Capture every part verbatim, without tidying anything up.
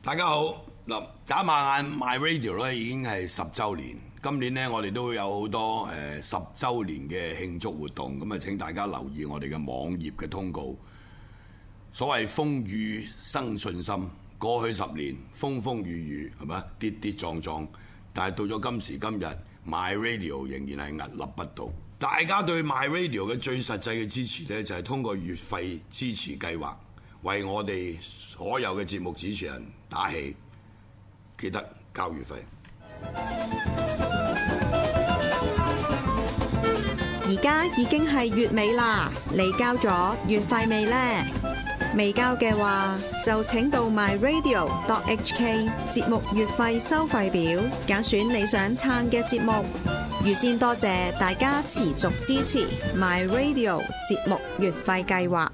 大家好，嗱，眨下眼 My Radio 咧已經係十週年，今年咧我哋都有好多誒十週年嘅慶祝活動，咁啊請大家留意我哋嘅網頁嘅通告。所謂風雨生信心，過去十年風風雨雨係咪跌跌撞撞，但係到咗今時今日 My Radio 仍然係屹立不倒。大家對 My Radio 嘅最實際嘅支持咧，就係通過月費支持計劃，為我哋所有嘅節目主持人打氣，記得交月費。 而家已經係月尾啦，你交咗月費未呢？未交嘅話，就請到 my radio dot h k 節目月費收費表，揀選你想撐嘅節目。預先多謝大家持續支持 My Radio 節目月費計劃。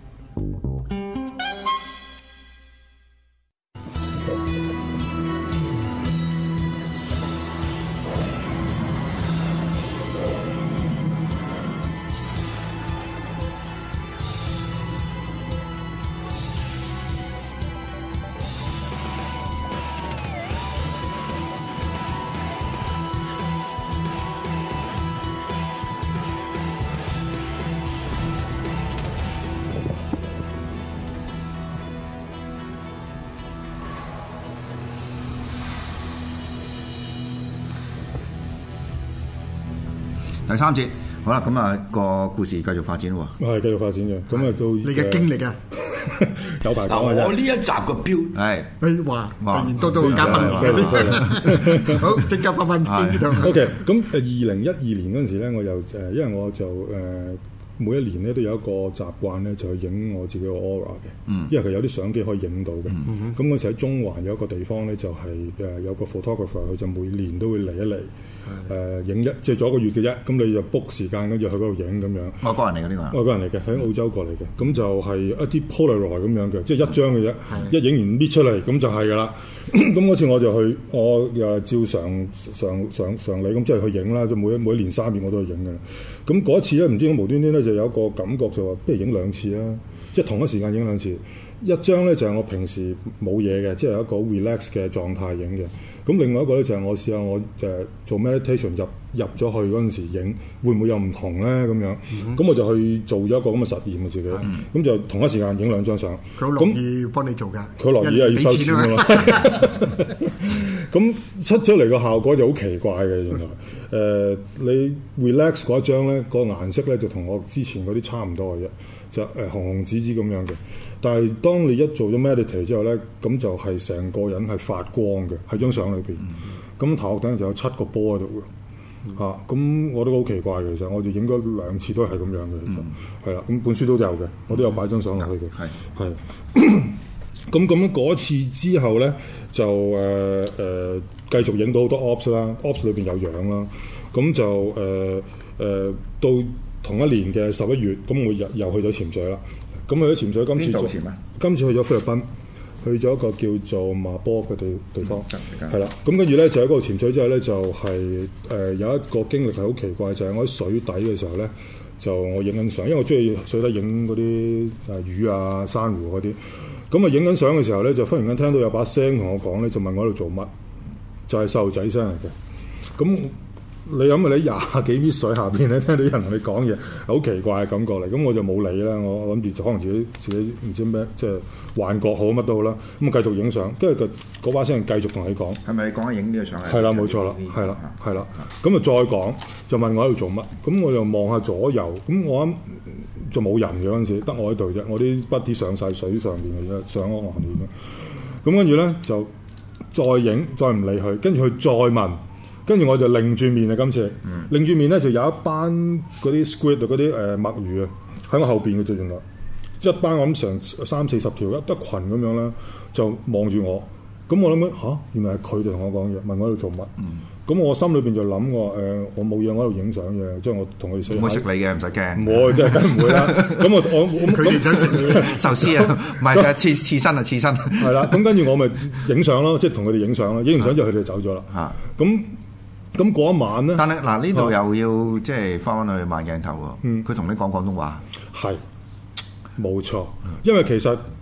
第三節，好啦，咁啊個故事繼續發展喎。 係繼續發展嘅，咁啊到你嘅經歷啊， 有排講嗱， 啊！ 我呢一集嘅標係誒話突然多咗個嘉賓嚟嘅，好即刻翻翻呢度。 OK，咁誒二零一二年嗰陣時咧，我又誒，因為我就誒每一年咧都有一個習慣咧，就去影我自己個 aura 嘅。嗯，因為佢有啲相機可以影到嘅。咁嗰時喺中環有一個地方咧，就係誒有個 photographer，佢就每年都會嚟一嚟。誒影一即係做一個月嘅啫，咁你就 book 時間，跟住去嗰度影咁樣。 外國人嚟嘅呢個， 外國人嚟嘅，喺澳洲過嚟嘅，咁就係一啲 Polaroid 咁樣嘅，即係一張嘅啫，一影完搣出嚟咁就係㗎啦。咁嗰次我就去，我誒照常常常常理咁即係去影啦，就每一每一年三年我都去影㗎啦。咁嗰一次咧，唔知我無端端咧就有一個感覺就話，不如影兩次啦，即係同一時間影兩次。一張咧就係我平時冇嘢嘅，即係有一個 relax 嘅狀態影嘅。咁另外一個咧就係我試下我誒做 meditation 入入咗去嗰陣時影，會唔會有唔同咧咁樣？咁、嗯、我就去做咗一個咁嘅實驗啊自己。咁、嗯、就同一時間影兩張相。 佢好樂意幫你做㗎。 佢樂意係要收錢㗎嘛。咁出咗嚟個效果就好奇怪嘅原來。誒、呃，你 relax 嗰一張咧，個顏色咧就同我之前嗰啲差唔多嘅啫，就誒、呃、紅紅紫紫咁樣嘅。但係當你一做咗 meditate 之後咧，咁就係成個人係發光嘅喺張相裏邊。咁、嗯、頭殼頂就有七個波喺度嘅嚇。咁、嗯啊、我都好奇怪嘅，其實我哋影咗兩次都係咁樣嘅，其實係啦。咁、嗯、本書都有嘅，我都有擺張相落去嘅。係係、嗯。咁咁嗰次之後咧，就誒誒、呃呃、繼續影到好多 ops 啦 ，ops 裏邊有樣啦。咁就誒誒、呃呃、到同一年嘅十一月，咁我又又去咗潛水啦。咁去咗潛水，今次就今次去咗菲律賓，去咗一個叫做馬波嘅地地方，係啦、嗯。咁跟住咧就喺嗰度潛水之後咧，就係、是、誒、呃、有一個經歷係好奇怪，就係、是、我喺水底嘅時候咧，就我影緊相，因為我中意水底影嗰啲誒魚啊、珊瑚嗰啲。咁啊影緊相嘅時候咧，就忽然間聽到有把聲同我講咧，就問我喺度做乜，就係細路仔聲嚟嘅。咁你諗下，你廿幾米水下邊咧，聽到啲人同你講嘢，好奇怪嘅感覺嚟。咁我就冇理啦，我諗住可能自己自己唔知咩，即係幻覺好乜都好啦。咁繼續影相，跟住嗰把聲繼續同你講。 係咪你講緊影呢個相？ 係啦，冇錯啦，係啦，係啦。咁啊再講，就問我喺度做乜？咁我就望下左右，咁我諗就冇人嘅嗰陣時，得我喺度啫。我啲筆啲上晒水上邊嘅啫，上咗岸咁。咁跟住咧就再影，再唔理佢，跟住佢再問。跟住我就擰住面啊！今次擰住面咧，就有一班嗰啲 squid 嗰啲誒墨魚啊，喺我後邊嘅啫，原來一班我諗成三四十條一一群咁樣啦，就望住我。咁我諗緊嚇，原來係佢哋同我講嘢，問我喺度做乜？咁、嗯、我心裏邊就諗我誒，我冇嘢，我喺度影相嘅，即係我同佢哋食。唔會食你嘅，唔使驚。唔會，即係梗唔會啦。咁我我佢哋想食壽司啊，唔係啊，刺刺身啊，刺身。 係啦，咁跟住我咪影相咯，即係同佢哋影相咯。影完相之後佢哋走咗啦。嚇，咁。咁嗰一晚咧， 但係嗱呢度又要即係翻返去慢鏡頭喎。佢同、嗯、你講廣東話， 係冇錯，因為其實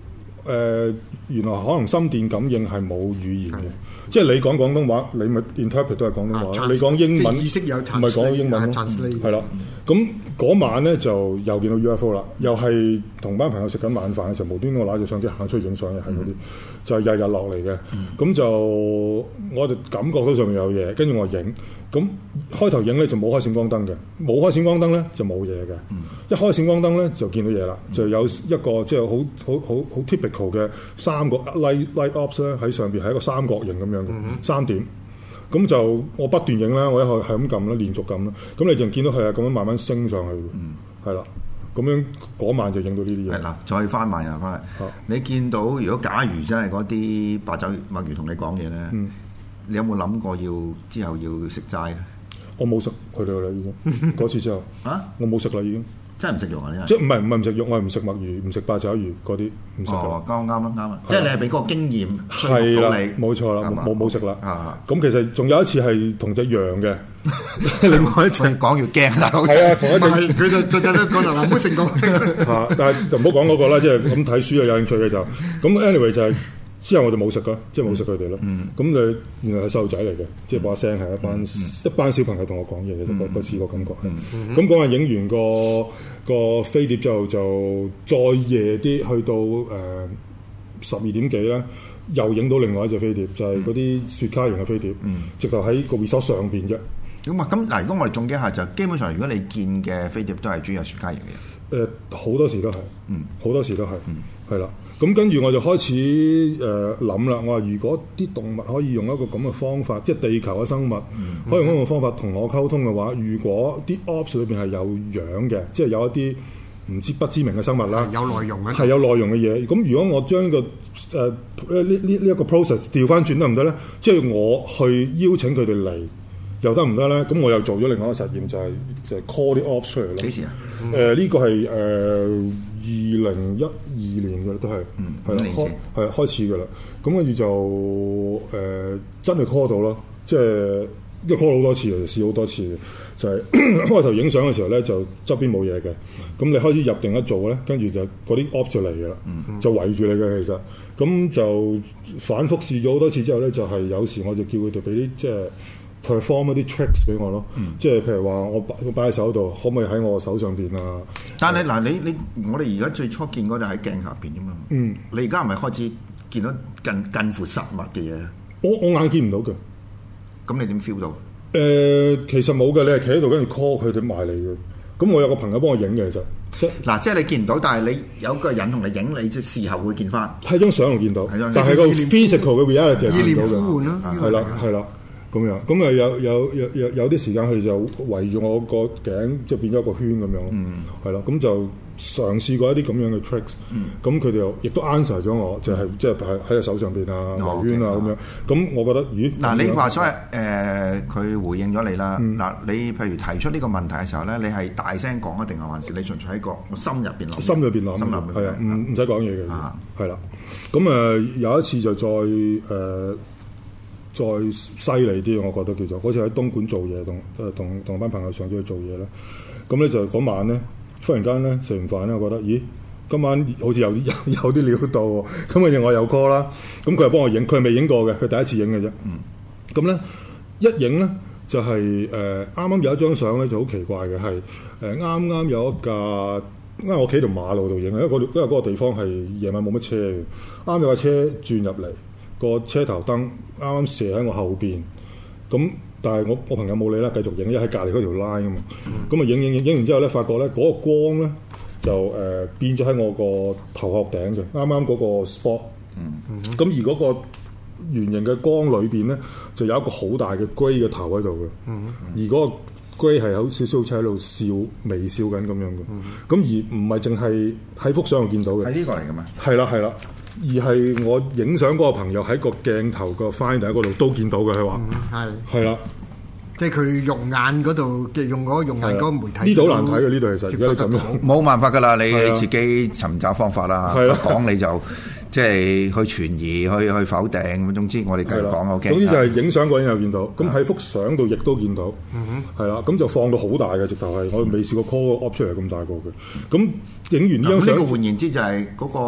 誒原來可能心電感應係冇語言嘅，即係你講廣東話，你咪 interpret 都係廣東話，你講英文意識有唔係講英文咯，係啦。咁嗰晚咧就又見到 U F O 啦，又係同班朋友食緊晚飯嘅時候，無端端我攞住相機行出去影相嘅，係嗰啲就係日日落嚟嘅。咁就我哋感覺到上面有嘢，跟住我影。咁開頭影咧就冇開閃光燈嘅，冇開閃光燈咧就冇嘢嘅。一開閃光燈咧就見到嘢啦，就有一個即係好好好好 typical 嘅三個 light light ops 咧喺上邊係一個三角形咁樣嘅三點。咁就我不斷影啦，我一係係咁撳啦，連續撳啦。咁你就見到佢係咁樣慢慢升上去，係啦、嗯。咁樣嗰晚就影到呢啲嘢。係啦，再翻埋又翻嚟。你見到如果假如真係嗰啲八爪墨魚同你講嘢咧，嗯、你有冇諗過要之後要食齋咧？ 我冇食佢哋啦，已經嗰次之後啊，我冇食啦，已經。 真係唔食肉啊！呢即係唔係唔係唔食肉，我係唔食墨魚，唔食八爪魚嗰啲，唔食。 哦，啱啱啦，啱啦。即係你係俾嗰個經驗係啦，冇錯啦，冇冇食啦。啊，咁其實仲有一次係同隻羊嘅， 另外一次講要驚啦。 係啊，同一隻佢就最近都講啦，唔好成功。 嚇！但係就唔好講嗰個啦，即係咁睇書又有興趣嘅就咁。anyway 就係。之後我就冇食噶，即係冇食佢哋咯。咁你、嗯、原來係細路仔嚟嘅，即係把聲係一班、嗯、一班小朋友同我講嘢嘅，嗰嗰次個感覺。咁嗰日影完個個飛碟之後，就再夜啲去到誒十二點幾咧，又影到另外一隻飛碟，就係嗰啲雪茄型嘅飛碟，嗯、直頭喺個 resort 上邊啫。 咁啊，咁嗱，如果我哋總結下就基本上，如果你見嘅飛碟都係主要係雪茄型嘅嘢。 誒，好多時都係，嗯，好多時都係， 嗯， 係啦。咁跟住我就開始誒諗啦，我話如果啲動物可以用一個咁嘅方法，即係地球嘅生物、嗯、可以用一個方法同我溝通嘅話，如果啲 ops 裏邊係有樣嘅，即係有一啲唔知不知名嘅生物啦， 有內容嘅， 係有內容嘅嘢。咁如果我將、這個誒呢呢呢一個 process 調翻轉得唔得咧？即係我去邀請佢哋嚟又得唔得咧？咁我又做咗另外一個實驗，就係、是、就係、是、call 啲 ops 出嚟咯。 幾時啊？誒呢、 呃這個係誒。呃二零一二年嘅都係，係啦、嗯，開係開始嘅啦。咁跟住就誒、呃、真係 call 到咯，即係因為 call 好多次嘅，試好多次嘅，就係、是、開頭影相嘅時候咧，就側邊冇嘢嘅。咁你開始入定一做咧，跟住就嗰啲 op 就嚟嘅啦，嗯、就圍住你嘅其實。咁就反覆試咗好多次之後咧，就係、是、有時我就叫佢哋俾啲即係。perform 一啲 tricks 俾我咯，嗯、即係譬如話我擺我擺喺手度，可唔可以喺我手上邊啊？ 但係嗱，你你我哋而家最初見嗰就喺鏡下邊啫嘛。嗯，你而家係咪開始見到近近乎實物嘅嘢？ 我我眼見唔到嘅。 咁你點 feel 到？誒、 呃，其實冇嘅，你係企喺度跟住 call 佢哋埋嚟嘅。咁我有個朋友幫我影嘅，其實即嗱，即係你見唔到，但係你有個人同你影，你即係事後會見翻。 喺張相度見到，但係個 physical 嘅 reality 係見到嘅。係啦，係啦。咁樣，咁啊有有有有有啲時間佢哋就圍住我個頸，即係變咗一個圈咁樣咯，係啦、嗯，咁就嘗試過一啲咁樣嘅 tricks，咁佢哋又亦都 answer 咗我，就係即係喺喺個手上邊啊、圍圈啊咁樣，咁我覺得咦嗱， 你話所謂誒佢回應咗你啦，嗱、嗯、你譬如提出呢個問題嘅時候咧，你係大聲講啊，定係還是你純粹喺個心入邊諗？ 心入邊諗，心入邊係啊，唔唔使講嘢嘅，係啦，咁誒有一次就再誒。呃再犀利啲，我覺得叫做，好似喺東莞做嘢，同誒同同班朋友上咗去做嘢啦。咁咧就嗰晚咧，忽然間咧食完飯咧，我覺得，咦，今晚好似有啲有有啲料到喎。咁跟住我有 call 啦，咁佢又幫我影，佢係未影過嘅，佢第一次影嘅啫。嗯。咁咧一影咧就係誒啱啱有一張相咧就好奇怪嘅，係誒啱啱有一架，因為我企喺條馬路度影，因為嗰因為嗰個地方係夜晚冇乜車嘅，啱有架車轉入嚟。個車頭燈啱啱射喺我後邊，咁但係我我朋友冇理啦，繼續影，因為喺隔離嗰條 line 啊嘛，咁啊影影影影完之後咧，發覺咧嗰、那個光咧就誒、呃、變咗喺我個頭殼頂嘅，啱啱嗰個 spot，咁、嗯、而嗰個圓形嘅光裏邊咧就有一個好大嘅 grey 嘅頭喺度嘅，嗯、而嗰個 grey 係有少少好似喺度笑微笑緊咁樣嘅，咁、嗯、而唔係淨係喺幅相度見到嘅， 係呢個嚟嘅嘛？ 係啦係啦。而係我影相嗰個朋友喺個鏡頭個 finder 嗰度都見到嘅，佢話係係啦， 即係佢肉眼嗰度嘅用嗰個肉眼嗰個媒體呢度好難睇嘅，呢度其實而家你咁樣冇辦法㗎啦，你你自己尋找方法啦，講你就即係去傳疑、去去否定咁。總之我哋繼續講 OK。 總之就係影相嗰陣又見到，咁喺幅相度亦都見到，係啦，咁就放到好大嘅，直頭係我未試過 call 個 op 出嚟咁大個嘅。咁影完呢張相， 呢個換言之就係嗰個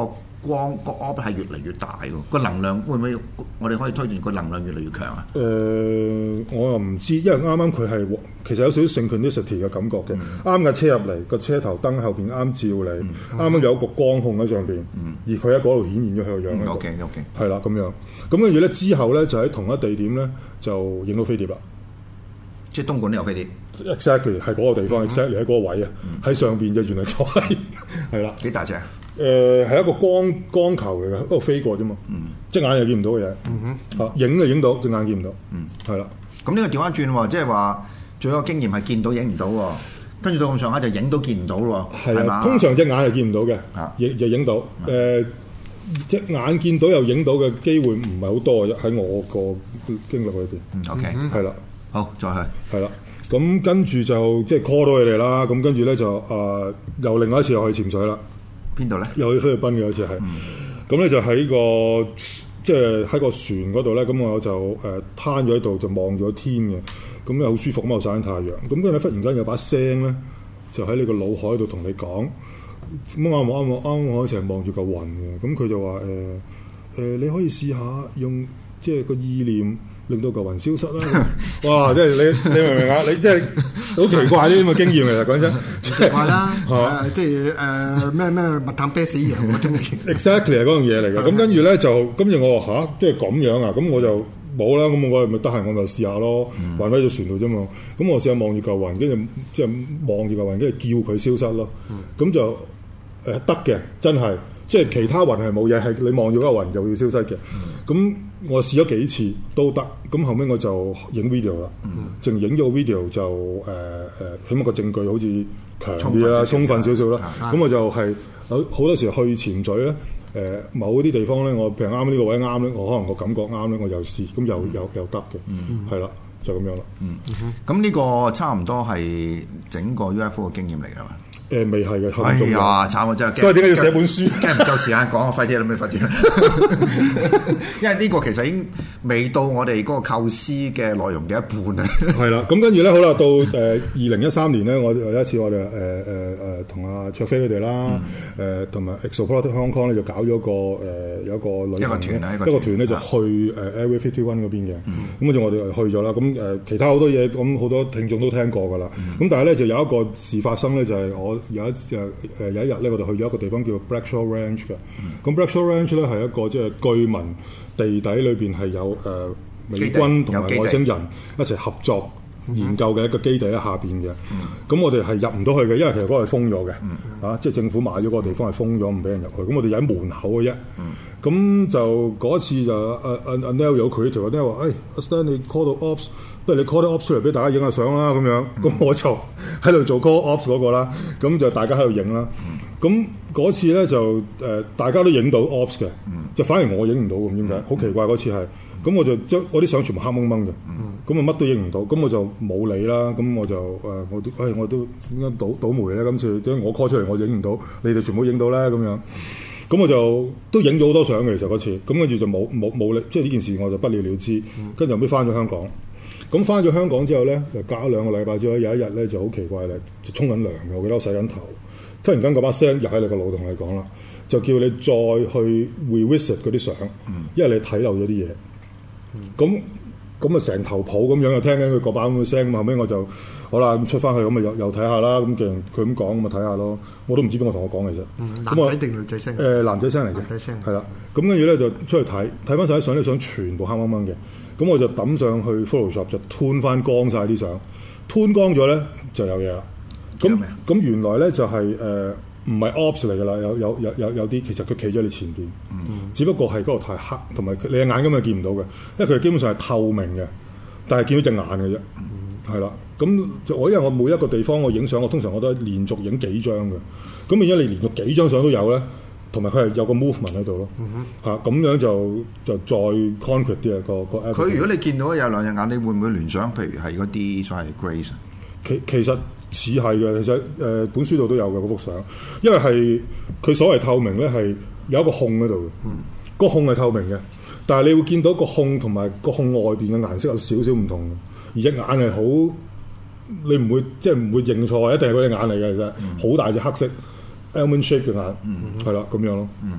光個 op 係越嚟越大喎，個能量會唔會我哋可以推斷個能量越嚟越強啊？ 誒、呃，我又唔知，因為啱啱佢係其實有少少 synchronicity 嘅感覺嘅，啱架、嗯、車入嚟個車頭燈後邊啱照你，啱啱、嗯、有一個光控喺上邊，嗯、而佢喺嗰度顯現咗佢個樣。 OK OK， 係啦咁樣，咁跟住咧之後咧就喺同一地點咧就影到飛碟啦。 即係東莞都有飛碟 ，exactly 係嗰個地方、嗯、，exactly 喺嗰個位啊，喺、嗯、上邊嘅原來就係係啦， 幾大隻啊？ 誒係、呃、一個光光球嚟嘅，一個飛過啫嘛，嗯、隻眼又見唔到嘅嘢，嚇影就影到，隻眼見唔到，係啦、嗯。 咁呢個調翻轉喎，即係話最有經驗係見到影唔到喎，跟住到咁上下就影到見唔到咯喎，係嘛？ 通常隻眼係見唔到嘅，亦就影到。誒隻眼見到又影到嘅機會唔係好多嘅啫，喺我個經歷裏邊。 OK， 係啦， 好再去， 係啦。咁跟住就即係 call 到佢哋啦，咁跟住咧就誒又另外一次又去潛水啦。 邊度咧？ 又去菲律賓嘅好似係，咁咧、嗯、就喺個即係喺個船嗰度咧，咁我就誒攤咗喺度，就望咗天嘅，咁咧好舒服咁，我曬緊太陽，咁跟住咧忽然間有把聲咧，就喺你個腦海度同你講，咁我我我啱我成日望住嚿雲嘅，咁佢就話誒誒你可以試下用即係個意念。令到嚿雲消失啦！哇，即係你你明唔明啊？你即係好奇怪呢啲咁嘅經驗其實講真， 奇怪啦，係即係誒咩咩密探啤死羊嗰種嘅。 Exactly 係嗰樣嘢嚟嘅。咁跟住咧就，跟住我話吓，即係咁樣啊？咁我就冇啦。咁我咪得閒我咪試下咯，還喺隻船度啫嘛。咁我試下望住嚿雲，跟住即係望住嚿雲，跟住叫佢消失咯。咁就誒得嘅，真係。即係其他雲係冇嘢，係你望住嗰個雲就要消失嘅。咁、嗯、我試咗幾次都得，咁後尾我就影 video 啦，淨影咗個 video 就誒誒、呃，起碼個證據好似強啲啦，充分少少啦。咁我就係好好多時去潛水咧，誒、呃、某啲地方咧，我譬如啱呢個位啱咧，我可能個感覺啱咧，我又試，咁又又又得嘅，係啦、嗯，就咁樣啦。嗯，咁呢個差唔多係整個 U F O 嘅經驗嚟㗎嘛。 誒未係嘅， 哎呀，慘啊！真係， 所以點解要寫本書？ 驚唔夠時間講啊！快啲啦，咪快啲啦！因為呢個其實已經未到我哋嗰個構思嘅內容嘅一半啊。係啦，咁跟住咧，好啦，到誒二零一三年咧，我有一次我哋誒誒誒同阿卓飛佢哋啦，誒同埋 Exoplanet Hong Kong 咧就搞咗個誒有一個旅行嘅一個團咧就去誒 Area Fifty One嗰邊嘅，咁跟住我哋去咗啦。咁誒其他好多嘢，咁好多聽眾都聽過噶啦。咁但係咧就有一個事發生咧，就係我。有一誒誒有一日咧，我哋去咗一個地方叫 Blackshaw Ranch 嘅。咁 Blackshaw Ranch 咧係一個即係據聞地底裏邊係有誒、呃、美軍同埋外星人一齊合作研究嘅一個基地喺下邊嘅。咁、嗯、我哋係入唔到去嘅，因為其實嗰個係封咗嘅。嗯、啊，即係政府買咗嗰個地方係封咗，唔俾人入去。咁我哋就喺門口嘅啫。咁、嗯、就嗰次就阿阿阿 Neil 有佢條 Neil 話：誒阿 Stan 你 call 到 Ops。不如你 call 啲 ops 出嚟俾大家影下相啦，咁樣，咁、嗯、我就喺度做 call ops 嗰個啦，咁就大家喺度影啦。咁嗰、嗯、次咧就誒、呃，大家都影到 ops 嘅，嗯、就反而我影唔到咁點解？好、嗯、奇怪嗰次係，咁我就將我啲相全部黑掹掹嘅，咁啊乜都影唔到，咁我就冇理啦。咁我就誒、呃，我都誒、哎，我都點解倒倒霉咧？今次點解我 call 出嚟我影唔到，你哋全部影到咧？咁樣，咁我就都影咗好多相嘅。其實嗰次，咁跟住就冇冇冇理，即係呢件事我就不了了之。跟住後尾翻咗香港。咁翻咗香港之後咧，就隔咗兩個禮拜之後，有一日咧就好奇怪咧，就沖緊涼嘅，我記得我洗緊頭，忽然間嗰把聲又喺你個腦同你講啦，就叫你再去 revisit 嗰啲相，嗯、因為你睇漏咗啲嘢。咁咁啊，成頭抱咁樣又聽緊佢嗰把咁嘅聲，後尾我就好啦，咁出翻去咁啊，又又睇下啦。咁既然佢咁講，咁咪睇下咯。我都唔知邊個同我講其實。 嗯、男仔定女仔聲？誒、 呃，男仔聲嚟嘅。 男仔聲。 係啦。咁跟住咧就出去睇，睇翻晒啲相，啲相全部黑掹掹嘅。咁我就抌上去 Photoshop 就 turn 翻光晒啲相 turn 光咗咧就有嘢啦。咁咁原來咧就係誒唔係 ops 嚟㗎啦，有有有有有啲其實佢企咗你前邊，嗯、只不過係嗰度太黑，同埋你嘅眼根本見唔到嘅，因為佢基本上係透明嘅，但係見到隻眼嘅啫，係啦、嗯。咁我因為我每一個地方我影相，我通常我都係連續影幾張嘅，咁變咗你連續幾張相都有咧。同埋佢係有個 movement 喺度咯，嚇咁、嗯、哼樣就就再 concrete 啲啊個個。 佢如果你見到有兩隻眼，你會唔會聯想？譬如係嗰啲所謂 grace？ 其其實似係嘅，其實誒、呃、本書度都有嘅嗰幅相，因為係佢所謂透明咧係有一個控喺度嘅，嗯、個控係透明嘅，但係你會見到個控同埋個控外邊嘅顏色有少少唔同，而隻眼係好你唔會即係唔會認錯，一定係嗰隻眼嚟嘅，其實好、嗯、大隻黑色。Almond shape 嘅眼，係啦咁樣咯。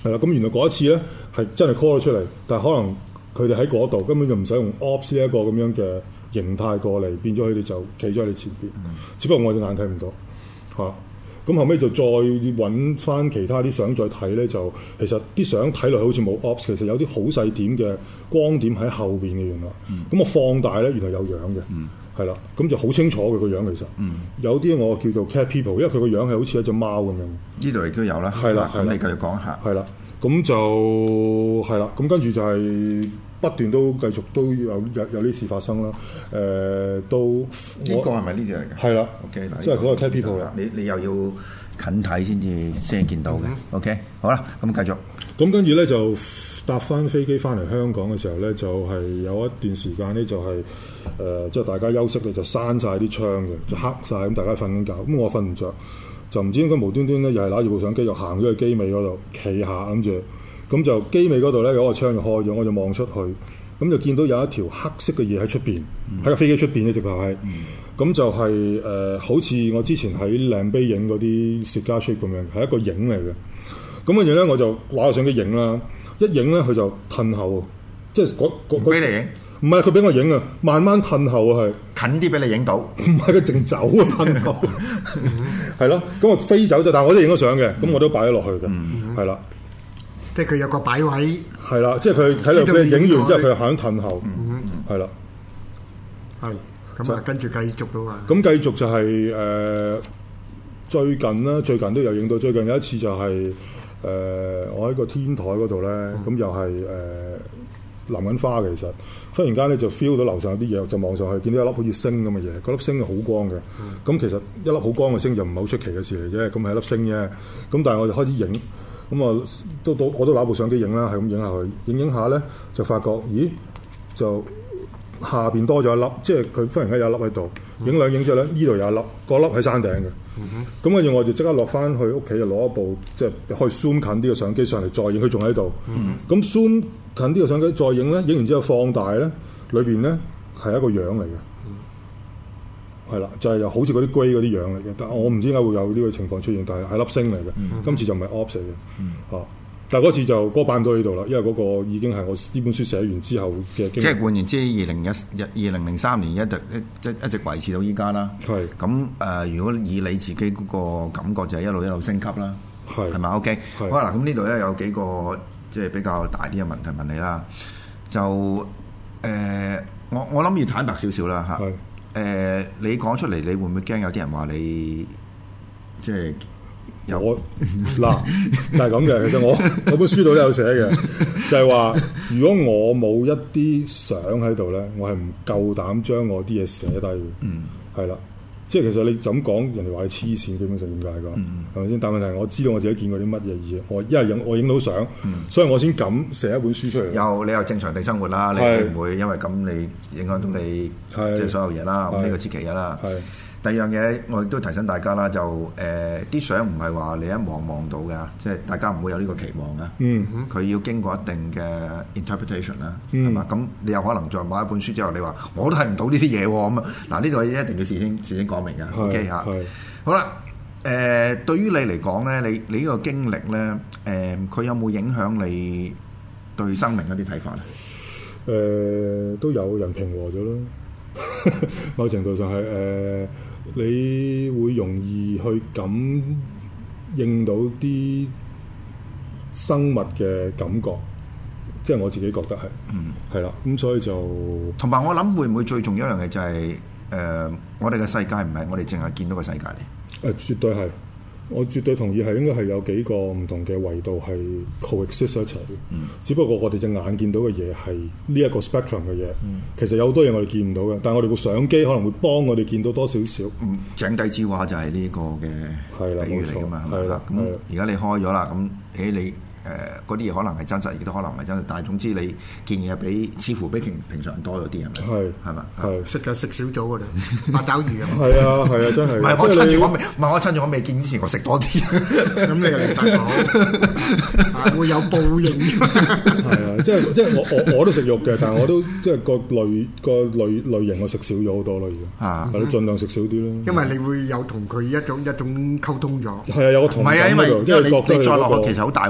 係啦，咁原來嗰一次咧係真係 call 咗出嚟，但係可能佢哋喺嗰度根本就唔使用 ops 呢一個咁樣嘅形態過嚟，變咗佢哋就企咗喺你前邊。嗯、只不過我隻眼睇唔到嚇。咁後尾就再揾翻其他啲相再睇咧，就其實啲相睇落去好似冇 ops，其實有啲好細點嘅光點喺後邊嘅原來。咁、嗯、我放大咧，原來有樣嘅，係啦、嗯，咁就好清楚嘅個樣其實。嗯、有啲我叫做 cat people，因為佢個樣係好似一隻貓咁樣。呢度亦都有啦。係啦，咁你繼續講下。 係啦，咁就係啦，咁跟住就係不斷都繼續都有有有啲事發生啦。誒、呃，都呢個係咪呢啲嚟嘅？ 係啦 ，OK， 即係嗰個 cat people 啦。 你你又要近睇先至先見到嘅。嗯、OK，好啦，咁繼續。 咁跟住咧就搭翻飛機翻嚟香港嘅時候咧，就係、是、有一段時間咧就係、是、誒，即、呃、係、就是、大家休息咧就閂晒啲窗嘅，就黑晒咁，大家瞓緊覺。咁我瞓唔着，就唔知應該無端端咧又係攞住部相機，就行咗去機尾嗰度企下諗住。咁就機尾嗰度咧有個窗就開咗，我就望出去，咁就見到有一條黑色嘅嘢喺出邊，喺個、嗯、飛機出邊咧直頭係，咁、嗯、就係、是、誒、呃、好似我之前喺靚碑影嗰啲雪茄 shape 咁樣，係一個影嚟嘅。咁跟住咧我就攞個相機影啦，一影咧佢就褪後，即係嗰嗰俾你影， 唔係佢俾我影啊，慢慢褪後啊係，近啲俾你影到， 唔係佢淨走啊褪後，係咯，咁我飛走咗，但係我都影咗相嘅，咁、嗯、我都擺咗落去嘅，係啦、嗯。 即係佢有個擺位，係啦，即係佢喺度佢影完之後，佢行褪後，係啦， 係咁啊，跟住繼續到啊。 咁繼續就係、是、誒、呃、最近啦，最近都有影到。最近有一次就係、是、誒、呃、我喺個天台嗰度咧，咁、嗯、又係誒淋緊花嘅。其實忽然間咧就 feel 到樓上有啲嘢，就望上去見到一粒好似星咁嘅嘢。嗰粒星係好光嘅。咁、嗯、其實一粒好光嘅星就唔係好出奇嘅事嚟啫。咁係一粒星啫。咁但係我就開始影。咁啊，都都我都攞部相機影啦，係咁影下佢，影影下咧就發覺，咦，就下邊多咗一粒，即係佢忽然間有一粒喺度，影兩影之後咧，呢度有一粒，個粒喺山頂嘅。咁跟住我就即刻落翻去屋企，就攞一部即係可以 zoom 近啲嘅相機上嚟再影，佢仲喺度。咁 zoom 近啲嘅相機再影咧，影完之後放大咧，裏邊咧係一個樣嚟嘅。係啦，就係、是、又好似嗰啲龜嗰啲樣嚟嘅，但我唔知點解會有呢個情況出現，但係係粒星嚟嘅。嗯、今次就唔係 ops 嚟嘅，嚇、嗯！但係嗰次就嗰、那個、版到呢度啦，因為嗰個已經係我呢本書寫完之後嘅經歷。即係換言之，二零一二零零三年一直一一直維持到依家啦。係咁誒，如果以你自己嗰個感覺，就係一路一路升級啦。係係咪 OK？好啦，咁呢度咧有幾個即係比較大啲嘅問題問你啦。就誒、呃，我我諗要坦白少少啦嚇。誒、呃，你講出嚟，你會唔會驚有啲人話你即係有我嗱就係咁嘅？其實我我本書度都有寫嘅，就係話如果我冇一啲相喺度咧，我係唔夠膽將我啲嘢寫低嘅。嗯，係啦，即係其實你就咁講，人哋話你黐線，基本上點解㗎？係咪先？但問題係我知道我自己見過啲乜嘢嘢，我因為影我影到相，嗯、所以我先敢寫一本書出嚟。又你又正常地生活啦，你會唔會因為咁你影響到你？即係所有嘢啦，咁呢個知其一啦。係第二樣嘢，我亦都提醒大家啦，就誒啲相唔係話你一望望到嘅，即係大家唔會有呢個期望嘅。嗯，佢要經過一定嘅 interpretation 啦，係嘛？咁你有可能再買一本書之後，你話我都睇唔到呢啲嘢喎，咁啊嗱，呢度一定要事先事先講明嘅。OK 嚇，好啦，誒對於你嚟講咧，你你呢個經歷咧，誒佢有冇影響你對生命一啲睇法咧？誒都有人平和咗咯。某程度上係誒、呃，你會容易去感應到啲生物嘅感覺，即係我自己覺得係，嗯，係啦，咁所以就同埋我諗會唔會最重要一樣嘢就係、是、誒、呃，我哋嘅世界唔係我哋淨係見到個世界嚟，誒、呃，絕對係。我絕對同意係應該係有幾個唔同嘅維度係 coexist 一齊嘅，嗯、只不過我哋隻眼見到嘅嘢係呢一個 spectrum 嘅嘢，嗯、其實有好多嘢我哋見唔到嘅，但係我哋部相機可能會幫我哋見到多少少。嗯，井底之蛙就係呢個嘅比喻嚟㗎嘛，係啦，咁而家你開咗啦，咁誒你。誒嗰啲嘢可能係真實，亦都可能唔係真實，但係總之你見嘢比似乎比平平常多咗啲，係咪？係係嘛？係食嘅食少咗㗎啦，八爪魚啊！係啊係啊，真係！唔係我趁住我未，唔係我趁住我未見之前，我食多啲。咁你又嚟實講，會有報應。係啊，即係即係我我我都食肉嘅，但係我都即係個類個類類型我食少咗好多啦，已經。啊，你盡量食少啲啦。因為你會有同佢一種一種溝通咗。係啊，有個同。唔係啊，因為因為你你再落去其實好大鑊㗎。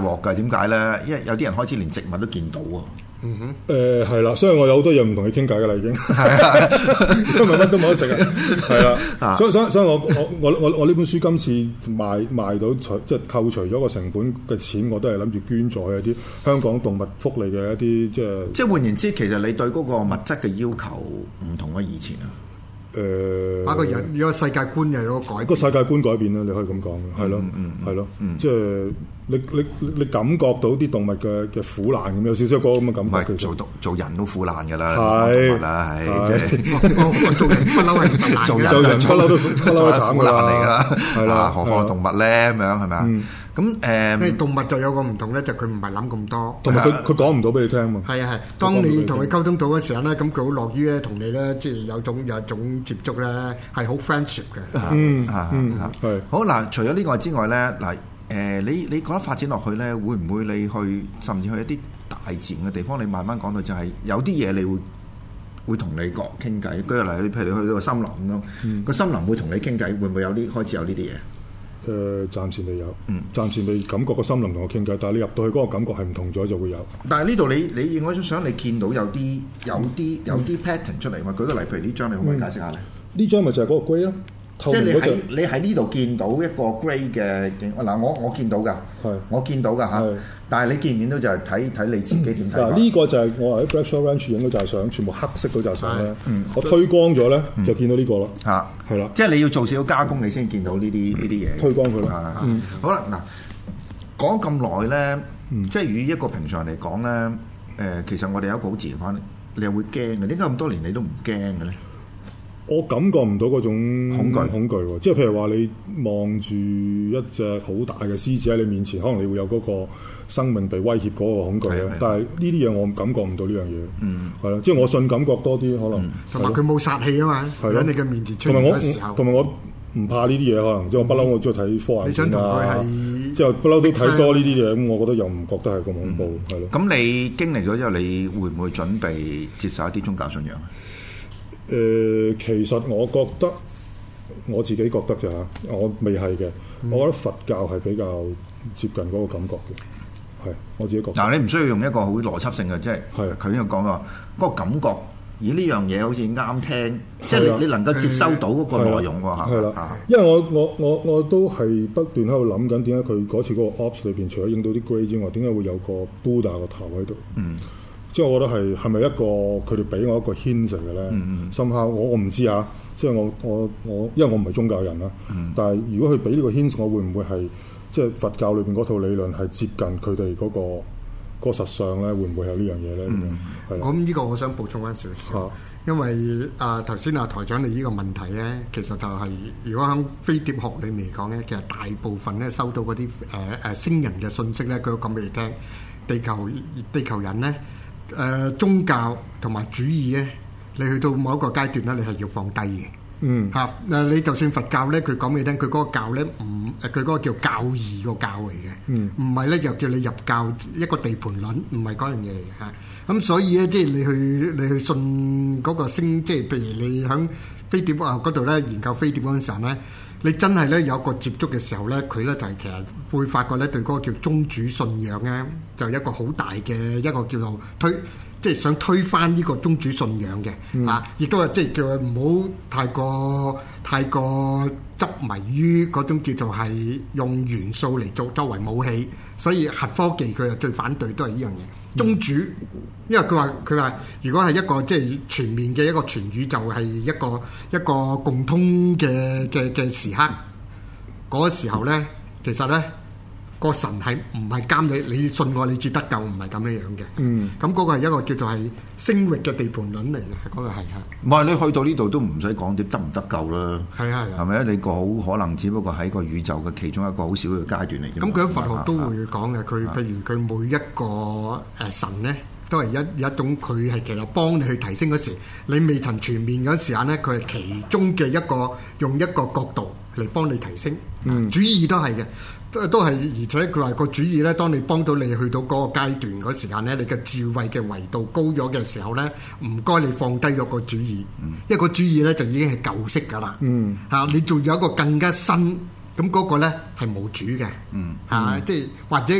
點解咧？因為有啲人開始連植物都見到喎。 嗯哼，誒係啦，所以我有好多嘢唔同你傾偈噶啦，已經係啊，因為乜都冇得食啊，係啦，所以所以所以我我我我我呢本書今次賣賣到除即係扣除咗個成本嘅錢，我都係諗住捐助一啲香港動物福利嘅一啲即係。即係換言之，其實你對嗰個物質嘅要求唔同咗以前啊。 誒， 把個人個世界觀又有個改， 個世界觀改變啦，你可以咁講嘅，係咯，係咯，即係你你你感覺到啲動物嘅嘅苦難咁，有少少嗰咁嘅感覺。 做做人都苦難㗎啦， 係動物啦，係即係做人不嬲係實難， 做人不嬲都不嬲係慘苦難嚟㗎啦， 係啦， 何況動物咧咁樣係咪啊？咁誒， 因為動物就有個唔同咧，就佢唔係諗咁多， 同埋佢佢講唔到俾你聽嘛。 係啊係，當你同佢溝通到嘅時候咧，咁佢好樂於咧同你咧，即係有種有種接觸咧，係好 friendship 嘅。 嗯嗯係。 好嗱，除咗呢個之外咧，嗱誒，你你覺得發展落去咧，會唔會你去甚至去一啲大自然嘅地方，你慢慢講到就係有啲嘢你會會同你講傾偈。舉個例，你譬如你去到個森林咁樣，個森林會同你傾偈，會唔會有啲開始有呢啲嘢？ 誒、呃，暫時未有，嗯，暫時未感覺個森林同我傾偈，但係你入到去嗰個感覺係唔同咗，就會有。 但係呢度你你影嗰張相，你見到有啲有啲有啲 pattern 出嚟嘛？舉個例，譬如呢張，你可唔可以解釋下咧？ 呢張咪就係嗰個 grey 咯， 即係你喺你喺呢度見到一個 grey 嘅景。嗱，我我見到㗎，係我見到㗎嚇。但係你見唔見到就係睇睇你自己點睇。 嗱，呢個就係我喺 Blackshore Ranch 影嗰紮相，全部黑色嗰紮相咧。我推光咗咧，就見到呢個咯。嚇，係啦， 即係你要做少少加工，你先見到呢啲呢啲嘢。 推光佢咯。 嗯，好啦，嗱，講咁耐咧，即係與一個平常人嚟講咧，誒，其實我哋有一個好自然反應，你又會驚嘅。點解咁多年你都唔驚嘅咧？ 我感覺唔到嗰種恐懼恐懼喎，即係譬如話你望住一隻好大嘅獅子喺你面前，可能你會有嗰個生命被威脅嗰個恐懼啊。但係呢啲嘢我感覺唔到呢樣嘢，嗯，係咯，即係我信感覺多啲可能。 同埋佢冇殺氣啊嘛，喺你嘅面前出現嘅時候。 同埋我唔怕呢啲嘢，可能即係我不嬲，我中意睇科幻片啊。 你想同佢係即係不嬲都睇多呢啲嘢，咁我覺得又唔覺得係咁恐怖，係咯。 咁你經歷咗之後，你會唔會準備接受一啲宗教信仰？ 誒、呃，其實我覺得我自己覺得啫嚇，我未係嘅。嗯、我覺得佛教係比較接近嗰個感覺嘅，係我自己覺得。 嗱，你唔需要用一個好邏輯性嘅，即係佢呢度講話嗰個感覺，而呢樣嘢好似啱聽，即係你你能夠接收到嗰個內容喎嚇。係啦， 因為我我我我都係不斷喺度諗緊，點解佢嗰次嗰個 ops 裏邊除咗影到啲 grey 之外，點解會有個 Buddha 個頭喺度？嗯。即係我覺得係係咪一個佢哋俾我一個 hint 嚟嘅咧？深刻、嗯嗯、我我唔知啊！即係我我我，因為我唔係宗教人啦。嗯、但係如果佢俾呢個 hint，我會唔會係即係佛教裏邊嗰套理論係接近佢哋嗰個嗰、嗰個實相咧？會唔會有呢樣嘢咧？咁咁呢個我想補充翻少少，啊、因為啊頭先啊台長你呢個問題咧，其實就係、是、如果喺飛碟學裏面嚟講咧，其實大部分咧收到嗰啲誒誒星人嘅信息咧，佢都講俾你聽，地球地球人咧。誒、呃、宗教同埋主義咧，你去到某一個階段咧，你係要放低嘅。嗯，嚇誒，你就算佛教咧，佢講俾你聽，佢嗰個教咧唔誒，佢嗰個叫教義個教嚟嘅。嗯，唔係咧，又叫你入教一個地盤論，唔係嗰樣嘢嚟嘅嚇。咁所以咧，即係你去你去信嗰個星，即係譬如你喺飛碟啊嗰度咧研究飛碟嗰陣時候咧。你真係咧有個接觸嘅時候咧，佢咧就係其實會發覺咧對嗰個叫宗主信仰咧，就一個好大嘅一個叫做推，即係想推翻呢個宗主信仰嘅、嗯、啊，亦都係即係叫佢唔好太過太過執迷於嗰種叫做係用元素嚟做作為武器，所以核科技佢係最反對都係呢樣嘢。宗主，因為佢話佢話，如果係一個即係全面嘅一個全宇宙係一個一個共通嘅嘅嘅時刻，嗰、那個時候咧，其實咧個神係唔係監你，你信我你至得救，唔係咁樣樣嘅。嗯，咁嗰個係一個叫做係星域嘅地盤論嚟嘅，嗰、那個係啊。 唔係你去到呢度都唔使講啲得唔得救啦。係啊係啊，係咪啊？你個好可能只不過喺個宇宙嘅其中一個好少嘅階段嚟。咁佢喺佛學都會講嘅，佢、啊、譬如佢每一個誒神咧，都係一一種佢係其實幫你去提升嗰時，你未曾全面嗰時間咧，佢係其中嘅一個用一個角度嚟幫你提升。嗯，主義都係嘅。都都係，而且佢話個主意咧，當你幫到你去到嗰個階段嗰時間咧，你嘅智慧嘅維度高咗嘅時候咧，唔該你放低咗個主意，嗯、因為個主意咧就已經係舊式㗎啦。嗯，嚇你仲有一個更加新，咁嗰個咧係冇主嘅。嗯，嚇即係或者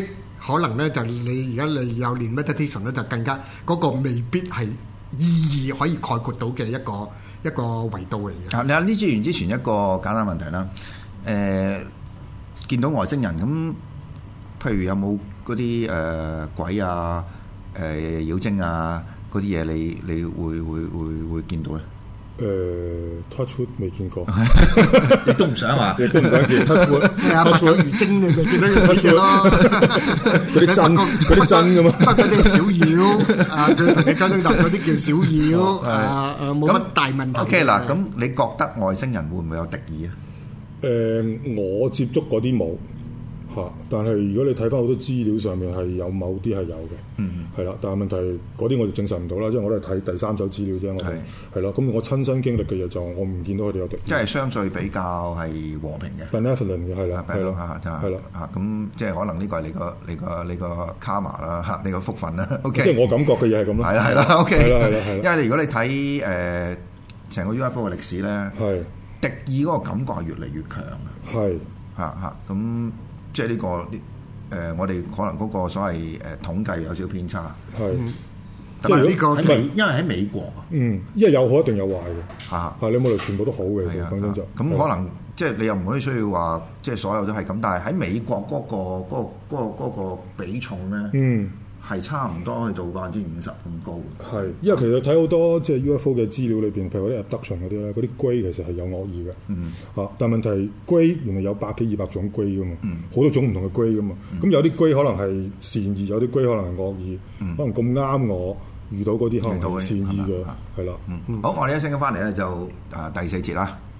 可能咧就你而家你有練 meditation 咧，就更加嗰、那個未必係意義可以概括到嘅一個一個維度嚟嘅。 啊，你喺呢資源之前一個簡單問題啦，誒、呃、見到外星人咁，譬如有冇嗰啲誒鬼啊、誒、呃、妖精啊嗰啲嘢，你你會會會會見到咧？ 誒 touchwood 未見過， 亦都唔想話， 亦都唔想見 touchwood。 係啊，八九魚精你咪見到佢幾隻咯， 嗰啲真嗰啲真噶嘛， 不過嗰啲小妖啊，佢同你交通搭嗰啲叫小妖啊，誒冇乜大問題。 OK 嗱，咁你覺得外星人會唔會有敵意啊？ 誒，我接觸嗰啲冇。嚇！但係如果你睇翻好多資料上面係有某啲係有嘅，嗯，係啦。但係問題嗰啲我就證實唔到啦，因為我都係睇第三手資料啫。我係係啦。咁我親身經歷嘅嘢就我唔見到佢哋有敵意。 即係相對比較係和平嘅 benevolent 嘅係啦，係咯嚇，係啦嚇。咁即係可能呢個係你個你個你個 karma 啦嚇，你個福分啦。OK， 即係我感覺嘅嘢係咁啦。 係啦係啦 OK， 係啦係啦係啦。 因為如果你睇誒成個 U F O 嘅歷史咧，係敵意嗰個感覺係越嚟越強嘅。係嚇嚇咁。即係呢、這個誒、呃，我哋可能嗰個所謂誒、呃、統計有少偏差，係。即係呢個喺美，因為喺美國， 嗯，因為有好一定有壞嘅，嚇、啊、嚇，你冇理由全部都好嘅， 係啊， 講真就。 咁可能即係你又唔可以需要話，即係所有都係咁，但係喺美國嗰、那個嗰、那個嗰、那個那個那個比重咧，嗯。係差唔多去到百分之五十咁高。 係，因為其實睇好多即係 U F O 嘅資料裏邊，譬如嗰啲 abduction 嗰啲咧，嗰啲龜其實係有惡意嘅。嗯。嚇，但問題係龜原來有百幾二百種龜噶嘛，好、嗯、多種唔同嘅龜噶嘛。咁、嗯、有啲龜可能係善意，有啲龜可能係惡意。嗯、可能咁啱我遇到嗰啲可能係善意嘅，係啦。嗯嗯。好，我哋一陣間翻嚟咧就啊第四節啦。